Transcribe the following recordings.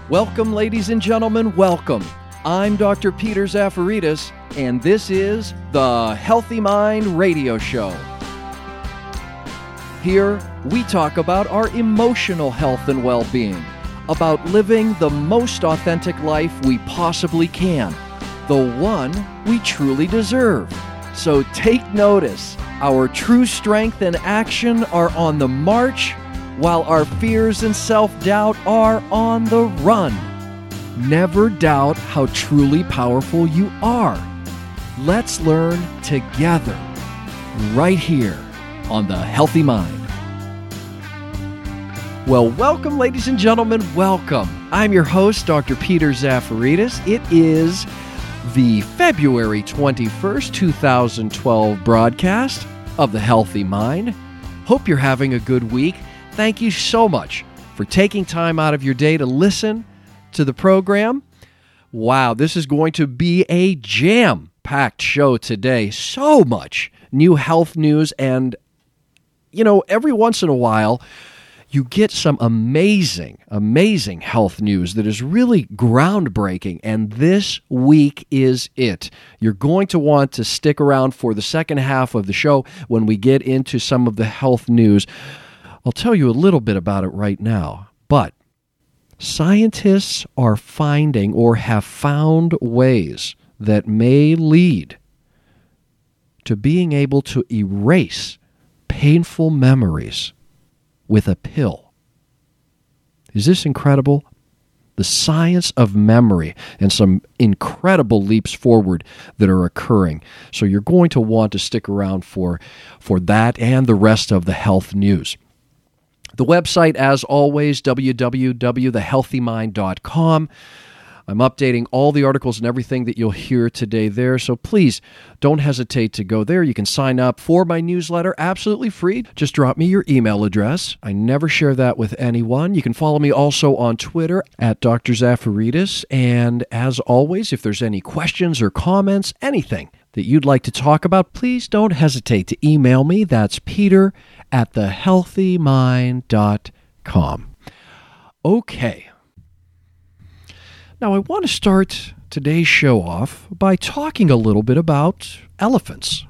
Welcome, ladies and gentlemen, welcome. I'm Dr. Peter Zafaridis, and this is the Healthy Mind Radio Show. Here, we talk about our emotional health and well-being, about living the most authentic life we possibly can, the one we truly deserve. So take notice. Our true strength and action are on the march, while our fears and self-doubt are on the run. Never doubt how truly powerful you are. Let's learn together, right here on The Healthy Mind. Well, welcome, ladies and gentlemen, welcome. I'm your host, Dr. Peter Zafaridis. It is the February 21st, 2012 broadcast of The Healthy Mind. Hope you're having a good week. Thank you so much for taking time out of your day to listen to the program. Wow, this is going to be a jam-packed show today. So much new health news, and, every once in a while, you get some amazing health news that is really groundbreaking, and this week is it. You're going to want to stick around for the second half of the show when we get into some of the health news. I'll tell you a little bit about it right now, but scientists are finding or have found ways that may lead to being able to erase painful memories with a pill. Is this incredible? The science of memory and some incredible leaps forward that are occurring. So you're going to want to stick around for that and the rest of the health news. The website, as always, www.thehealthymind.com. I'm updating all the articles and everything that you'll hear today there, so please don't hesitate to go there. You can sign up for my newsletter absolutely free. Just drop me your email address. I never share that with anyone. You can follow me also on Twitter at Dr. Zafaridis. And as always, if there's any questions or comments, anything that you'd like to talk about, please don't hesitate to email me. That's peter@thehealthymind.com. Okay. Now, I want to start today's show off by talking a little bit about elephants.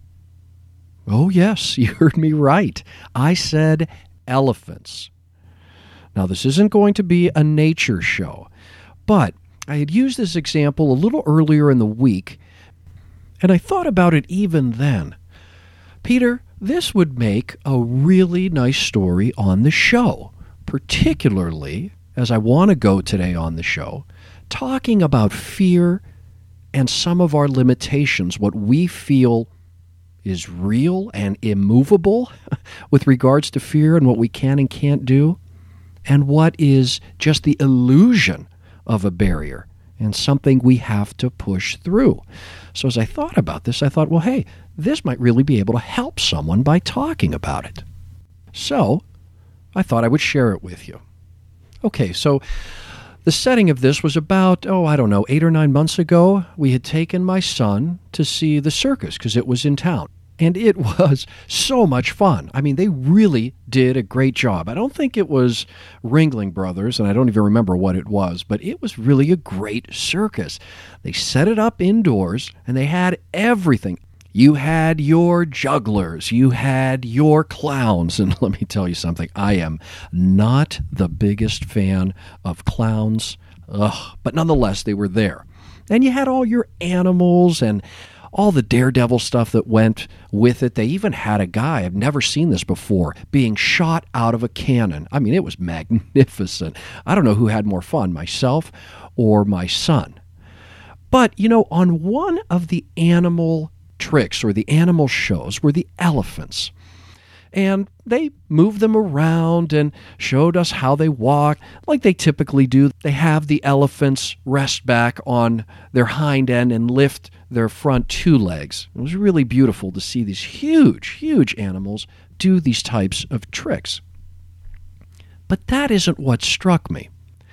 Oh, yes, you heard me right. I said elephants. Now, this isn't going to be a nature show, but I had used this example a little earlier in the week, and I thought about it even then. Peter, this would make a really nice story on the show, particularly as I want to go today on the show, talking about fear and some of our limitations, what we feel is real and immovable with regards to fear and what we can and can't do, and what is just the illusion of a barrier and something we have to push through. So as I thought about this, I thought, well, hey, this might really be able to help someone by talking about it. So I thought I would share it with you. Okay, so the setting of this was about, 8 or 9 months ago. We had taken my son to see the circus because it was in town. And it was so much fun. I mean, they really did a great job. I don't think it was Ringling Brothers, and I don't even remember what it was, but it was really a great circus. They set it up indoors, and they had everything. You had your jugglers, you had your clowns, and let me tell you something, I am not the biggest fan of clowns, but nonetheless, they were there. And you had all your animals and all the daredevil stuff that went with it. They even had a guy, I've never seen this before, being shot out of a cannon. I mean, it was magnificent. I don't know who had more fun, myself or my son. But, on one of the animal tricks or the animal shows were the elephants. And they moved them around and showed us how they walk like they typically do. They have the elephants rest back on their hind end and lift their front 2 legs. It was really beautiful to see these huge animals do these types of tricks. But that isn't what struck me.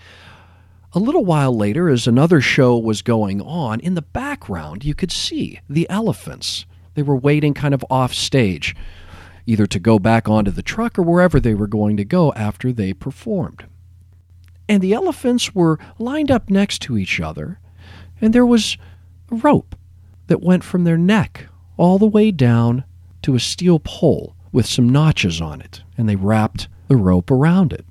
A little while later, as another show was going on, in the background you could see the elephants. They were waiting kind of off stage, either to go back onto the truck or wherever they were going to go after they performed. And the elephants were lined up next to each other, and there was a rope that went from their neck all the way down to a steel pole with some notches on it, and they wrapped the rope around it.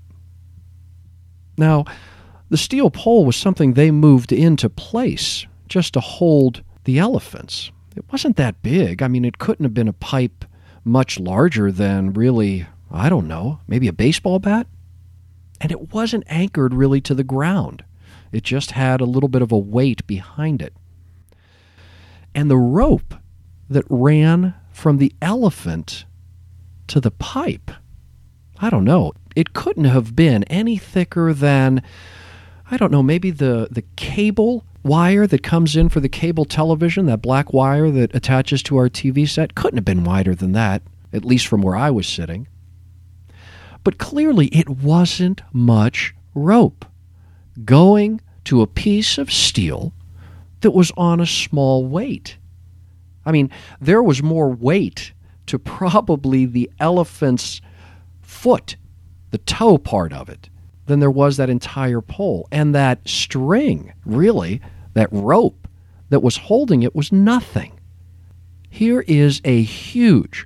Now, the steel pole was something they moved into place just to hold the elephants. It wasn't that big. I mean, it couldn't have been a pipe much larger than really, I don't know, maybe a baseball bat? And it wasn't anchored really to the ground. It just had a little bit of a weight behind it. And the rope that ran from the elephant to the pipe, I don't know, it couldn't have been any thicker than, I don't know, maybe the cable wire that comes in for the cable television, that black wire that attaches to our TV set, couldn't have been wider than that, at least from where I was sitting. But clearly it wasn't much rope going to a piece of steel that was on a small weight. I mean, there was more weight to probably the elephant's foot, the toe part of it, than there was that entire pole. And that string, really, that rope that was holding it was nothing. Here is a huge,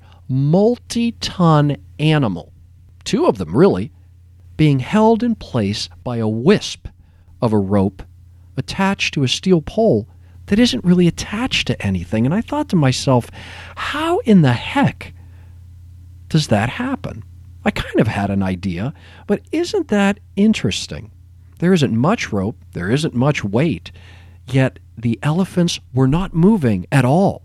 multi-ton animal, two of them really, being held in place by a wisp of a rope attached to a steel pole that isn't really attached to anything. And I thought to myself, how in the heck does that happen? I kind of had an idea, but isn't that interesting? There isn't much rope, there isn't much weight, yet the elephants were not moving at all.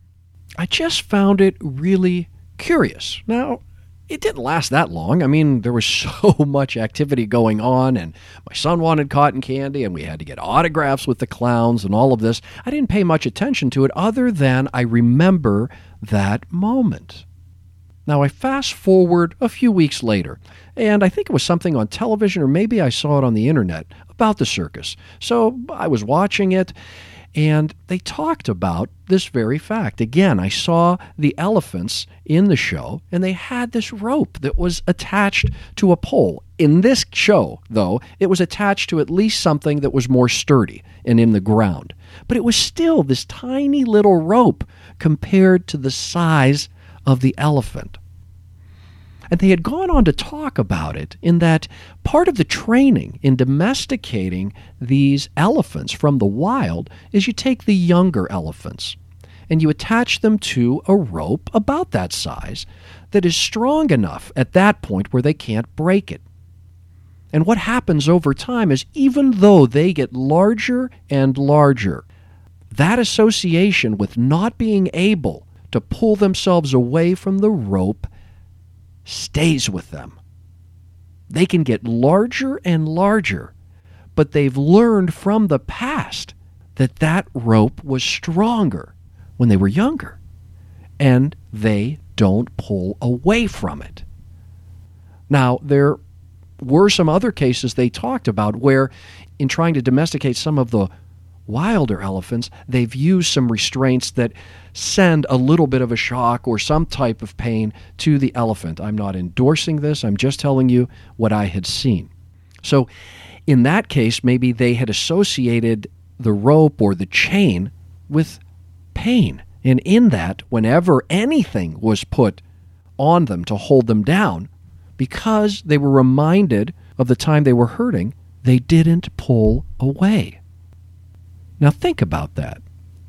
I just found it really curious. Now, it didn't last that long. I mean, there was so much activity going on, and my son wanted cotton candy, and we had to get autographs with the clowns and all of this. I didn't pay much attention to it other than I remember that moment. Now, I fast forward a few weeks later, and I think it was something on television, or maybe I saw it on the internet, about the circus. So I was watching it, and they talked about this very fact. Again, I saw the elephants in the show, and they had this rope that was attached to a pole. In this show, though, it was attached to at least something that was more sturdy and in the ground. But it was still this tiny little rope compared to the size of the elephant. And they had gone on to talk about it in that part of the training in domesticating these elephants from the wild is you take the younger elephants and you attach them to a rope about that size that is strong enough at that point where they can't break it. And what happens over time is even though they get larger and larger, that association with not being able to pull themselves away from the rope stays with them. They can get larger and larger, but they've learned from the past that that rope was stronger when they were younger, and they don't pull away from it. Now, there were some other cases they talked about where, in trying to domesticate some of the wilder elephants, they've used some restraints that send a little bit of a shock or some type of pain to the elephant. I'm not endorsing this. I'm just telling you what I had seen. So in that case, maybe they had associated the rope or the chain with pain. And in that, whenever anything was put on them to hold them down, because they were reminded of the time they were hurting, they didn't pull away. Now think about that.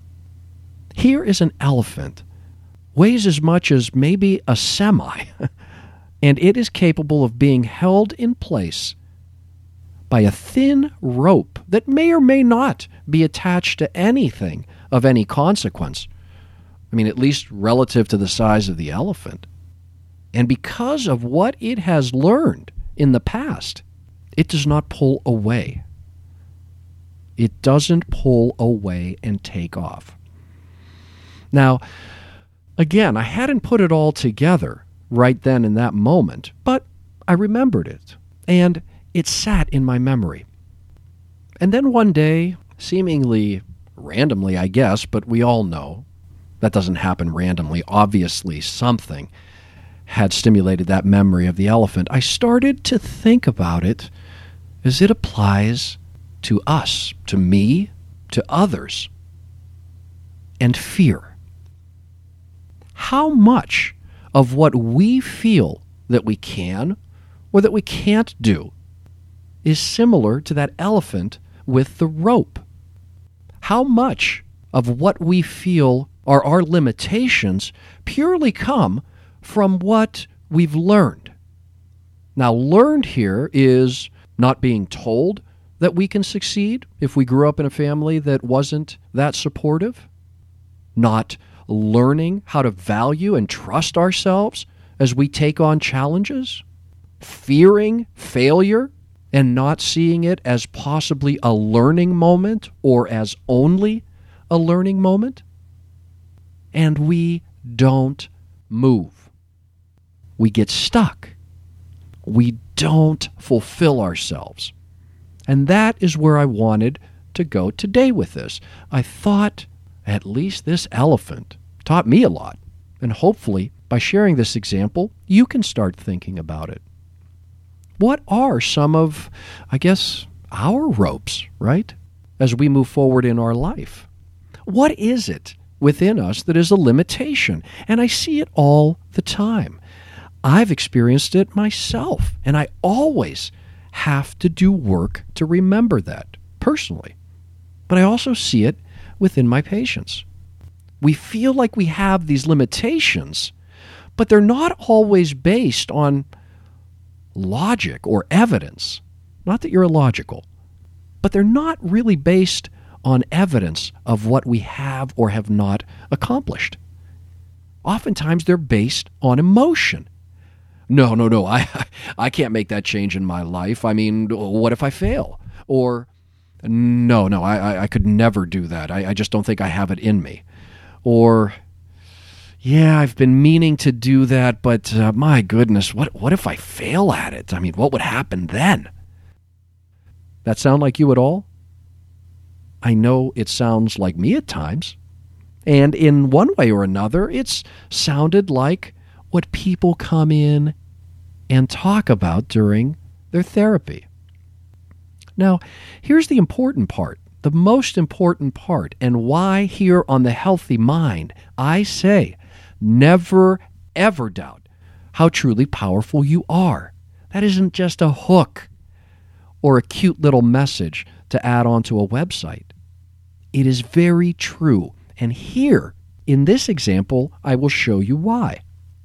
Here is an elephant, weighs as much as maybe a semi, and it is capable of being held in place by a thin rope that may or may not be attached to anything of any consequence. I mean, at least relative to the size of the elephant. And because of what it has learned in the past, it does not pull away. It doesn't pull away and take off. Now, again, I hadn't put it all together right then in that moment, but I remembered it, and it sat in my memory. And then one day, seemingly randomly, I guess, but we all know that doesn't happen randomly. Obviously, something had stimulated that memory of the elephant. I started to think about it is it applies to us, to me, to others, and fear. How much of what we feel that we can or that we can't do is similar to that elephant with the rope? How much of what we feel are our limitations purely come from what we've learned? Now, learned here is not being told that we can succeed if we grew up in a family that wasn't that supportive, not learning how to value and trust ourselves as we take on challenges, fearing failure and not seeing it as possibly a learning moment or as only a learning moment. And we don't move. We get stuck. We don't fulfill ourselves. And that is where I wanted to go today with this. I thought at least this elephant taught me a lot. And hopefully, by sharing this example, you can start thinking about it. What are some of, I guess, our ropes, right, as we move forward in our life? What is it within us that is a limitation? And I see it all the time. I've experienced it myself, and I always have to do work to remember that personally. But I also see it within my patients. We feel like we have these limitations, but they're not always based on logic or evidence. Not that you're illogical, but they're not really based on evidence of what we have or have not accomplished. Oftentimes they're based on emotion. No, I can't make that change in my life. I mean, what if I fail? Or, no, I could never do that. I just don't think I have it in me. Or, yeah, I've been meaning to do that, but my goodness, what if I fail at it? I mean, what would happen then? That sound like you at all? I know it sounds like me at times. And in one way or another, it's sounded like what people come in and talk about during their therapy. Now, here's the important part, the most important part, and why here on The Healthy Mind, I say, never, ever doubt how truly powerful you are. That isn't just a hook or a cute little message to add onto a website. It is very true. And here, in this example, I will show you why.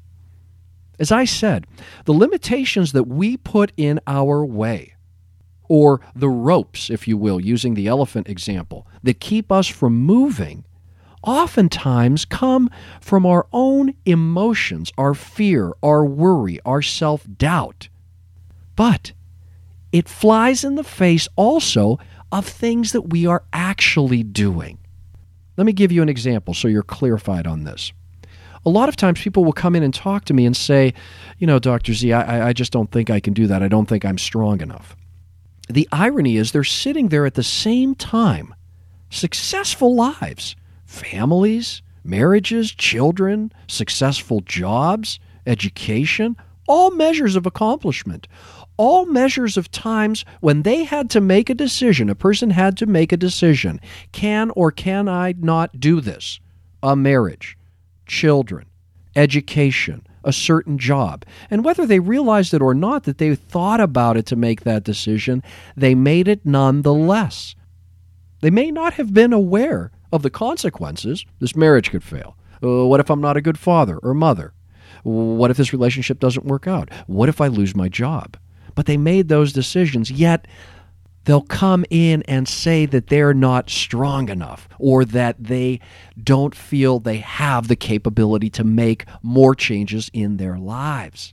As I said, the limitations that we put in our way, or the ropes, if you will, using the elephant example, that keep us from moving, oftentimes come from our own emotions, our fear, our worry, our self-doubt. But it flies in the face also of things that we are actually doing. Let me give you an example so you're clarified on this. A lot of times people will come in and talk to me and say, Dr. Z, I just don't think I can do that. I don't think I'm strong enough. The irony is they're sitting there at the same time, successful lives, families, marriages, children, successful jobs, education, all measures of accomplishment, all measures of times when they had to make a decision, a person had to make a decision, can or can I not do this? A marriage, children, education, a certain job. And whether they realized it or not, that they thought about it to make that decision, they made it nonetheless. They may not have been aware of the consequences. This marriage could fail. What if I'm not a good father or mother? What if this relationship doesn't work out? What if I lose my job? But they made those decisions, yet they'll come in and say that they're not strong enough or that they don't feel they have the capability to make more changes in their lives.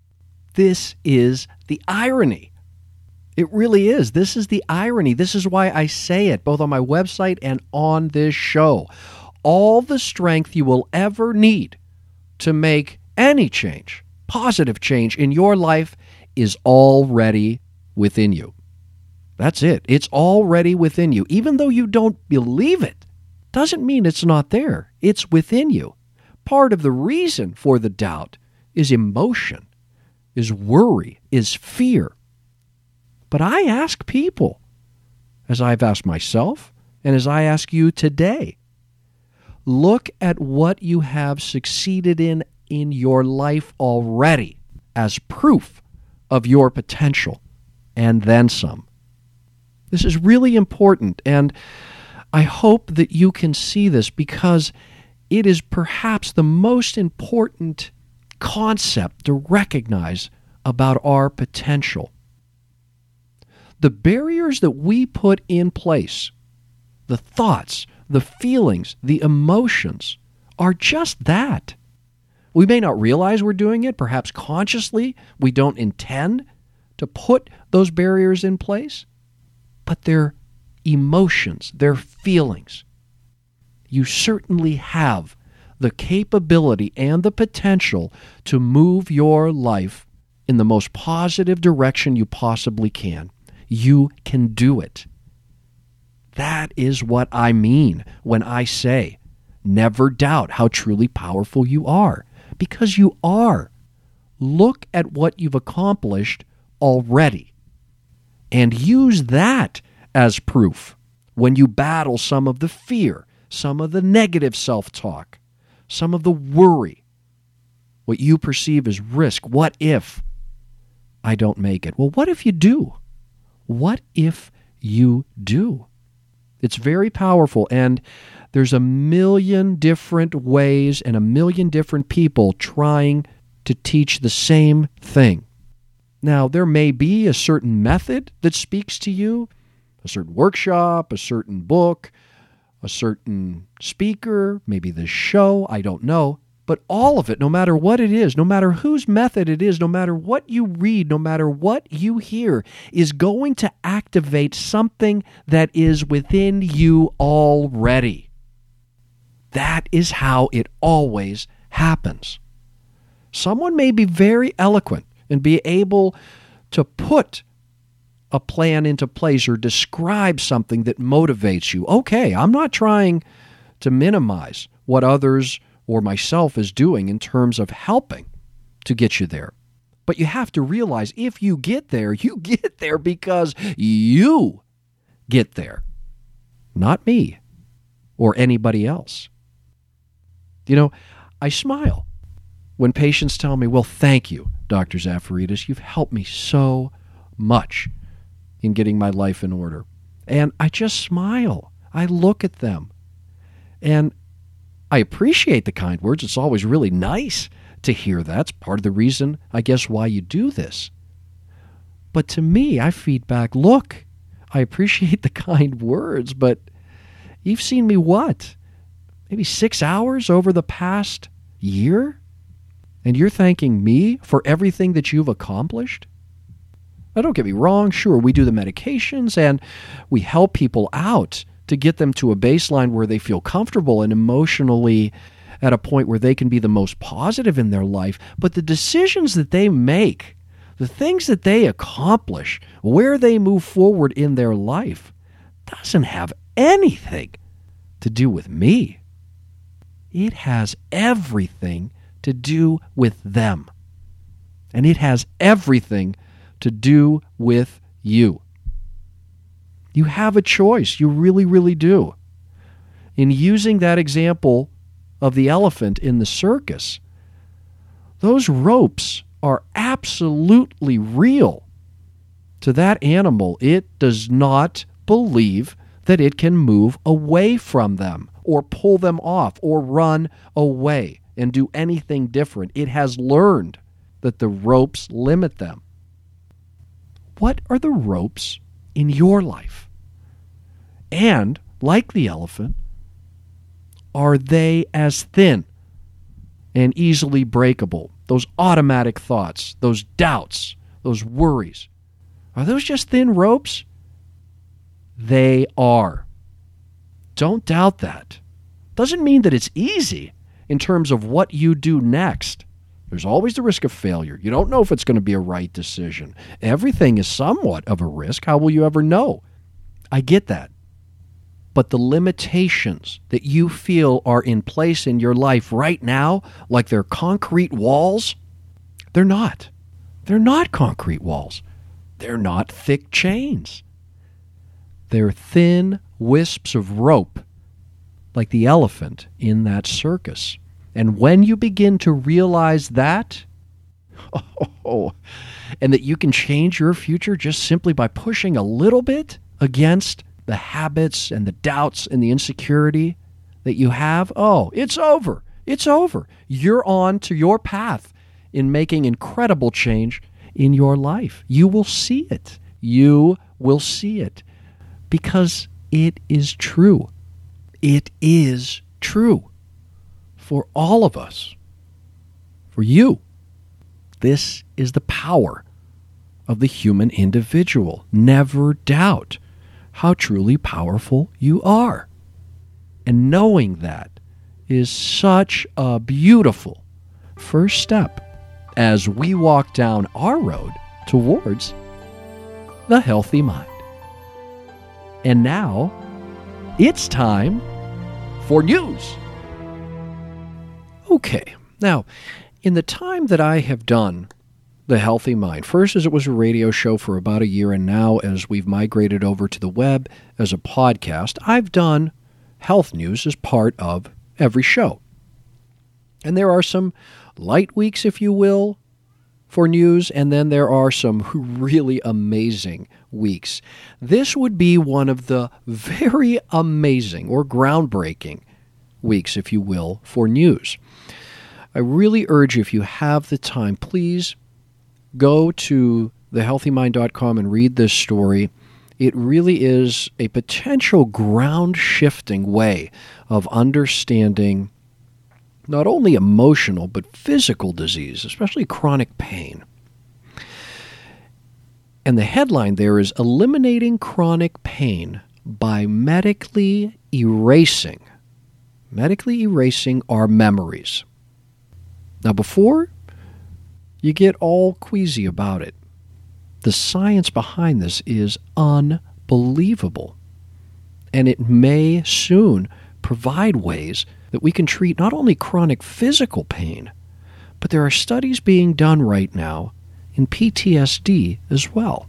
This is the irony. It really is. This is the irony. This is why I say it both on my website and on this show. All the strength you will ever need to make any change, positive change in your life, is already within you. That's it. It's already within you. Even though you don't believe it, doesn't mean it's not there. It's within you. Part of the reason for the doubt is emotion, is worry, is fear. But I ask people, as I've asked myself, and as I ask you today, look at what you have succeeded in your life already as proof of your potential, and then some. This is really important, and I hope that you can see this because it is perhaps the most important concept to recognize about our potential. The barriers that we put in place, the thoughts, the feelings, the emotions, are just that. We may not realize we're doing it. Perhaps consciously we don't intend to put those barriers in place, but they're emotions, they're feelings. You certainly have the capability and the potential to move your life in the most positive direction you possibly can. You can do it. That is what I mean when I say, never doubt how truly powerful you are, because you are. Look at what you've accomplished already and use that as proof when you battle some of the fear, some of the negative self-talk, some of the worry, what you perceive as risk. What if I don't make it? Well, what if you do? What if you do? It's very powerful, and there's a million different ways and a million different people trying to teach the same thing. Now, there may be a certain method that speaks to you, a certain workshop, a certain book, a certain speaker, maybe this show, I don't know. But all of it, no matter what it is, no matter whose method it is, no matter what you read, no matter what you hear, is going to activate something that is within you already. That is how it always happens. Someone may be very eloquent and be able to put a plan into place or describe something that motivates you. Okay, I'm not trying to minimize what others or myself is doing in terms of helping to get you there. But you have to realize if you get there because you get there, not me or anybody else. You know, I smile when patients tell me, well, thank you, Dr. Zafiridis. You've helped me so much in getting my life in order. And I just smile. I look at them. And I appreciate the kind words. It's always really nice to hear that. It's part of the reason, I guess, why you do this. But to me, I feed back, look, I appreciate the kind words, but you've seen me what? Maybe 6 hours over the past year? And you're thanking me for everything that you've accomplished? Now, don't get me wrong. Sure, we do the medications and we help people out to get them to a baseline where they feel comfortable and emotionally at a point where they can be the most positive in their life. But the decisions that they make, the things that they accomplish, where they move forward in their life, doesn't have anything to do with me. It has everything to do with them. And it has everything to do with you. You have a choice. You really, really do. In using that example of the elephant in the circus, those ropes are absolutely real. To that animal, it does not believe that it can move away from them or pull them off or run away and do anything different. It has learned that the ropes limit them. What are the ropes in your life? And, like the elephant, are they as thin and easily breakable? Those automatic thoughts, those doubts, those worries, are those just thin ropes? They are. Don't doubt that. Doesn't mean that it's easy in terms of what you do next. There's always the risk of failure. You don't know if it's going to be a right decision. Everything is somewhat of a risk. How will you ever know? I get that. But the limitations that you feel are in place in your life right now, like they're concrete walls, they're not. They're not concrete walls. They're not thick chains. They're thin wisps of rope, like the elephant in that circus. And when you begin to realize that, and that you can change your future just simply by pushing a little bit against the habits and the doubts and the insecurity that you have, it's over. It's over. You're on to your path in making incredible change in your life. You will see it. You will see it because it is true. It is true for all of us, for you. This is the power of the human individual. Never doubt how truly powerful you are. And knowing that is such a beautiful first step as we walk down our road towards the healthy mind. And now, it's time for news. Okay, now, in the time that I have done The Healthy Mind, first as it was a radio show for about a year, and now as we've migrated over to the web as a podcast, I've done health news as part of every show. And there are some light weeks, if you will, for news, and then there are some really amazing weeks. This would be one of the very amazing or groundbreaking weeks, if you will, for news. I really urge you, if you have the time, please go to thehealthymind.com and read this story. It really is a potential ground-shifting way of understanding not only emotional but physical disease, especially chronic pain. And the headline there is Eliminating Chronic Pain by Medically Erasing Our Memories. Now, before you get all queasy about it, the science behind this is unbelievable. And it may soon provide ways that we can treat not only chronic physical pain, but there are studies being done right now in PTSD as well.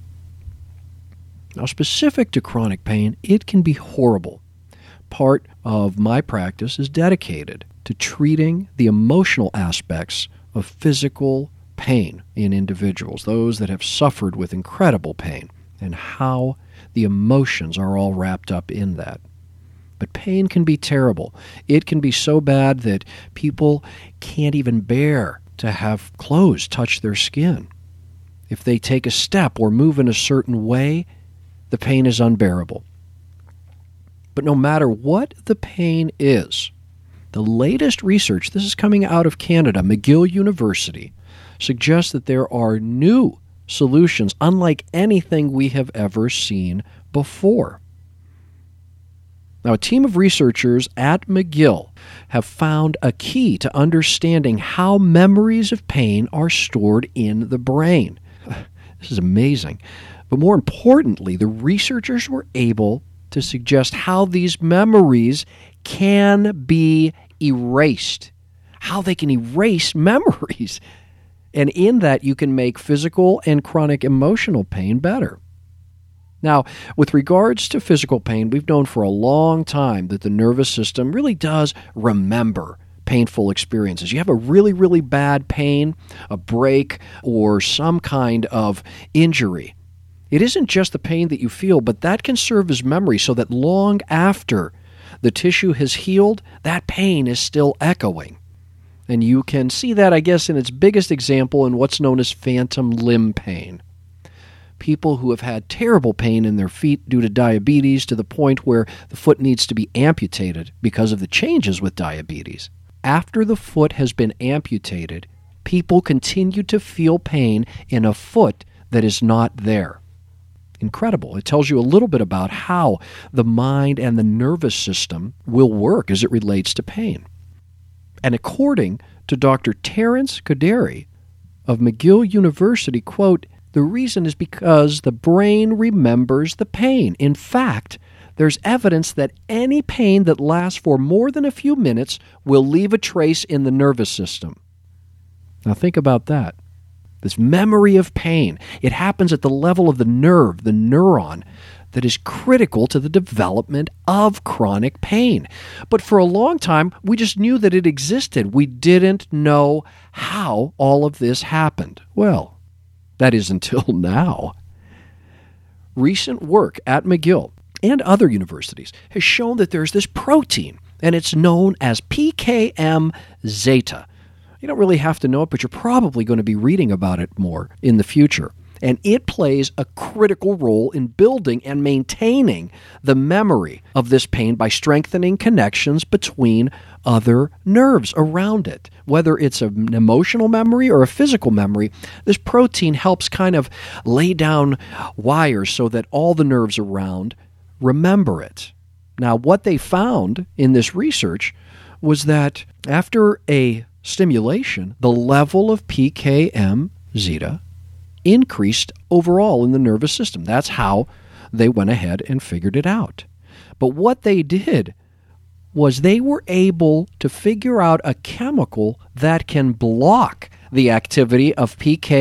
Now, specific to chronic pain, it can be horrible. Part of my practice is dedicated to treating the emotional aspects of physical pain in individuals, those that have suffered with incredible pain, and how the emotions are all wrapped up in that. But pain can be terrible. It can be so bad that people can't even bear to have clothes touch their skin. If they take a step or move in a certain way, the pain is unbearable. But no matter what the pain is, the latest research, this is coming out of Canada, McGill University, suggests that there are new solutions unlike anything we have ever seen before. Now, a team of researchers at McGill have found a key to understanding how memories of pain are stored in the brain. This is amazing. But more importantly, the researchers were able to suggest how these memories can be erased, how they can erase memories. And in that, you can make physical and chronic emotional pain better. Now, with regards to physical pain, we've known for a long time that the nervous system really does remember painful experiences. You have a really, really bad pain, a break, or some kind of injury. It isn't just the pain that you feel, but that can serve as memory so that long after the tissue has healed, that pain is still echoing. And you can see that, I guess, in its biggest example in what's known as phantom limb pain. People who have had terrible pain in their feet due to diabetes to the point where the foot needs to be amputated because of the changes with diabetes. After the foot has been amputated, people continue to feel pain in a foot that is not there. Incredible. It tells you a little bit about how the mind and the nervous system will work as it relates to pain. And according to Dr. Terence Kodary of McGill University, quote, the reason is because the brain remembers the pain. In fact, there's evidence that any pain that lasts for more than a few minutes will leave a trace in the nervous system. Now think about that. This memory of pain. It happens at the level of the nerve, the neuron, that is critical to the development of chronic pain. But for a long time, we just knew that it existed. We didn't know how all of this happened. Well, that is until now. Recent work at McGill and other universities has shown that there's this protein, and it's known as PKM-zeta. You don't really have to know it, but you're probably going to be reading about it more in the future. And it plays a critical role in building and maintaining the memory of this pain by strengthening connections between other nerves around it. Whether it's an emotional memory or a physical memory, this protein helps kind of lay down wires so that all the nerves around remember it. Now, what they found in this research was that after a stimulation, the level of PKM-zeta increased overall in the nervous system. That's how they went ahead and figured it out. But what they did was they were able to figure out a chemical that can block the activity of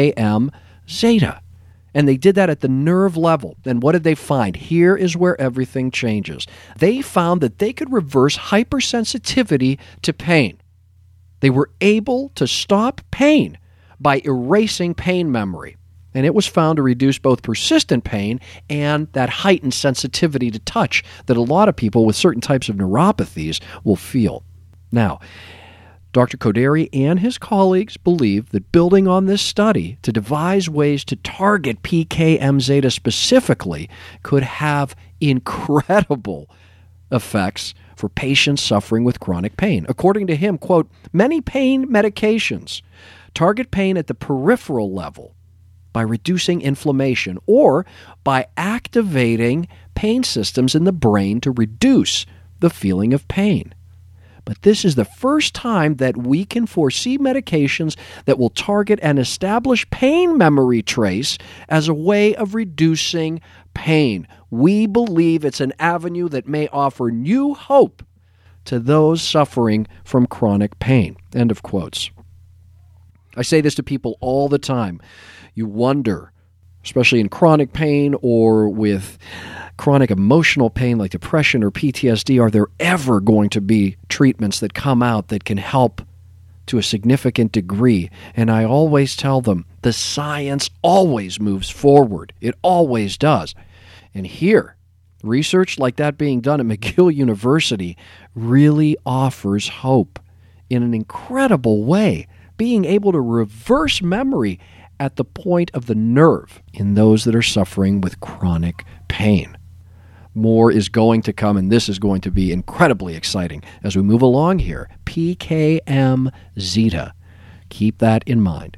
PKM-zeta. And they did that at the nerve level. And what did they find? Here is where everything changes. They found that they could reverse hypersensitivity to pain. They were able to stop pain by erasing pain memory. And it was found to reduce both persistent pain and that heightened sensitivity to touch that a lot of people with certain types of neuropathies will feel. Now, Dr. Kodary and his colleagues believe that building on this study to devise ways to target PKM-zeta specifically could have incredible effects for patients suffering with chronic pain. According to him, quote, many pain medications target pain at the peripheral level by reducing inflammation or by activating pain systems in the brain to reduce the feeling of pain. But this is the first time that we can foresee medications that will target an established pain memory trace as a way of reducing pain. We believe it's an avenue that may offer new hope to those suffering from chronic pain. End of quotes. I say this to people all the time. You wonder, especially in chronic pain or with chronic emotional pain like depression or PTSD, are there ever going to be treatments that come out that can help to a significant degree? And I always tell them, the science always moves forward. It always does. And here, research like that being done at McGill University really offers hope in an incredible way, being able to reverse memory at the point of the nerve in those that are suffering with chronic pain. More is going to come, and this is going to be incredibly exciting as we move along here. PKM-zeta. Keep that in mind.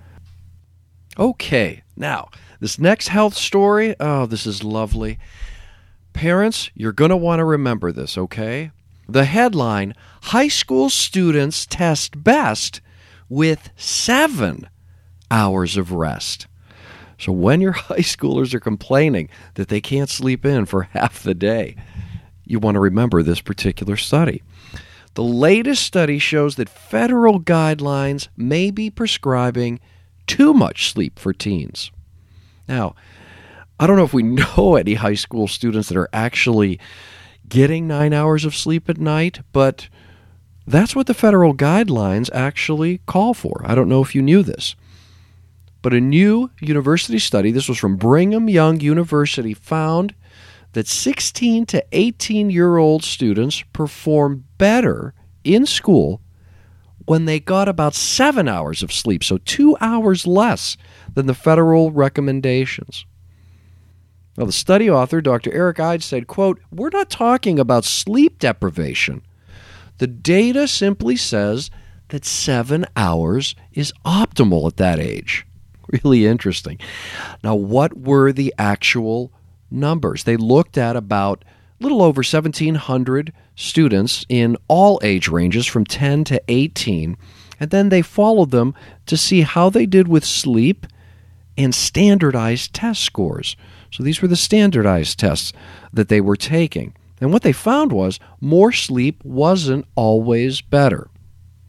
Okay, now, this next health story, this is lovely. Parents, you're going to want to remember this, okay? The headline, high school students test best with 7 hours of rest. So when your high schoolers are complaining that they can't sleep in for half the day, you want to remember this particular study. The latest study shows that federal guidelines may be prescribing too much sleep for teens. Now, I don't know if we know any high school students that are actually getting 9 hours of sleep at night, but that's what the federal guidelines actually call for. I don't know if you knew this. But a new university study, this was from Brigham Young University, found that 16 to 18-year-old students perform better in school when they got about 7 hours of sleep, so 2 hours less than the federal recommendations. Now, the study author, Dr. Eric Eide, said, quote, we're not talking about sleep deprivation. The data simply says that 7 hours is optimal at that age. Really interesting. Now, what were the actual numbers? They looked at about a little over 1,700 students in all age ranges from 10 to 18, and then they followed them to see how they did with sleep and standardized test scores. So these were the standardized tests that they were taking. And what they found was more sleep wasn't always better.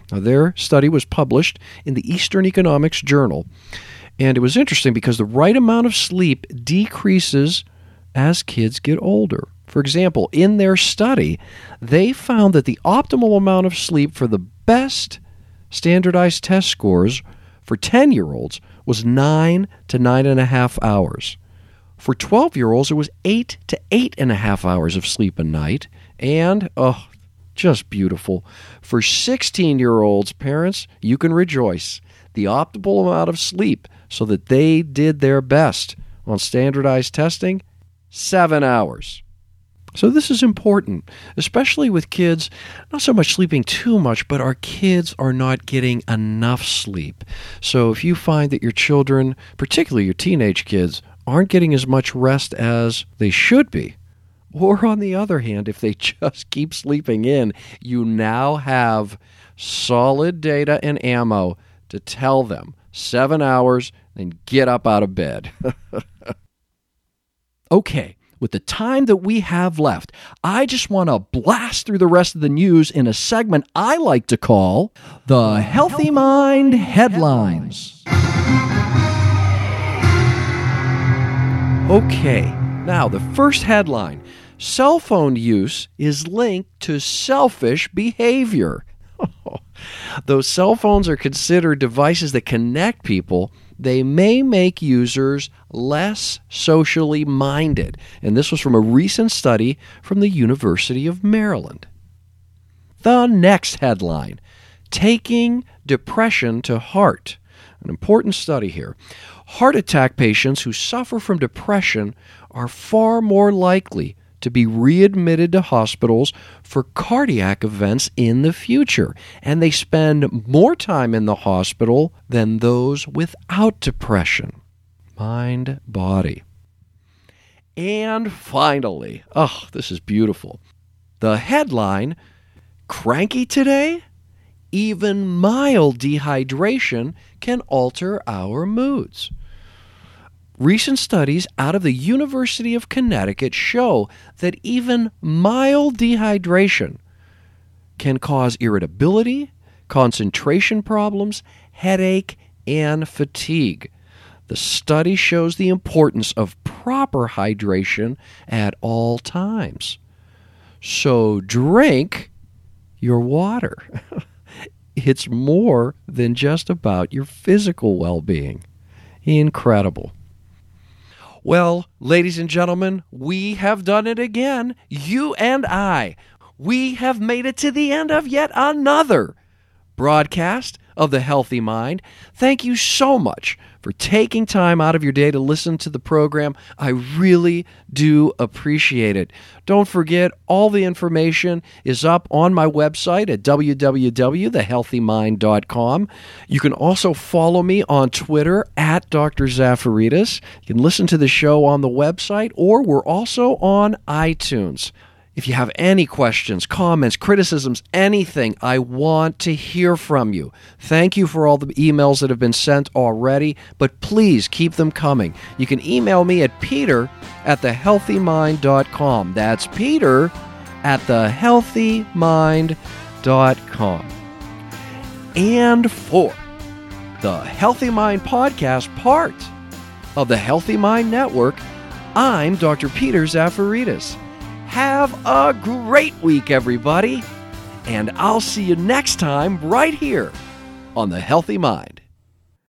Now, their study was published in the Eastern Economics Journal, and it was interesting because the right amount of sleep decreases as kids get older. For example, in their study, they found that the optimal amount of sleep for the best standardized test scores for 10-year-olds was 9 to 9.5 hours. For 12-year-olds, it was 8 to 8.5 hours of sleep a night. And, just beautiful. For 16-year-olds, parents, you can rejoice. The optimal amount of sleep so that they did their best on standardized testing, 7 hours. So this is important, especially with kids, not so much sleeping too much, but our kids are not getting enough sleep. So if you find that your children, particularly your teenage kids, aren't getting as much rest as they should be, or on the other hand, if they just keep sleeping in, you now have solid data and ammo to tell them 7 hours and get up out of bed. Okay. With the time that we have left, I just want to blast through the rest of the news in a segment I like to call the Healthy Mind Headlines. Okay, now the first headline. Cell phone use is linked to selfish behavior. Though cell phones are considered devices that connect people, they may make users less socially minded. And this was from a recent study from the University of Maryland. The next headline, Taking Depression to Heart. An important study here. Heart attack patients who suffer from depression are far more likely to be readmitted to hospitals for cardiac events in the future. And they spend more time in the hospital than those without depression. Mind, body. And finally, this is beautiful. The headline, Cranky Today? Even mild dehydration can alter our moods. Recent studies out of the University of Connecticut show that even mild dehydration can cause irritability, concentration problems, headache, and fatigue. The study shows the importance of proper hydration at all times. So drink your water. It's more than just about your physical well-being. Incredible. Well, ladies and gentlemen, we have done it again. You and I. We have made it to the end of yet another broadcast of The Healthy Mind. Thank you so much for taking time out of your day to listen to the program. I really do appreciate it. Don't forget, all the information is up on my website at www.thehealthymind.com. You can also follow me on Twitter at Dr. Zafaridis. You can listen to the show on the website, or we're also on iTunes. If you have any questions, comments, criticisms, anything, I want to hear from you. Thank you for all the emails that have been sent already, but please keep them coming. You can email me at peter@thehealthymind.com. That's peter@thehealthymind.com. And for the Healthy Mind Podcast, part of the Healthy Mind Network, I'm Dr. Peter Zafaridis. Have a great week, everybody, and I'll see you next time right here on The Healthy Mind.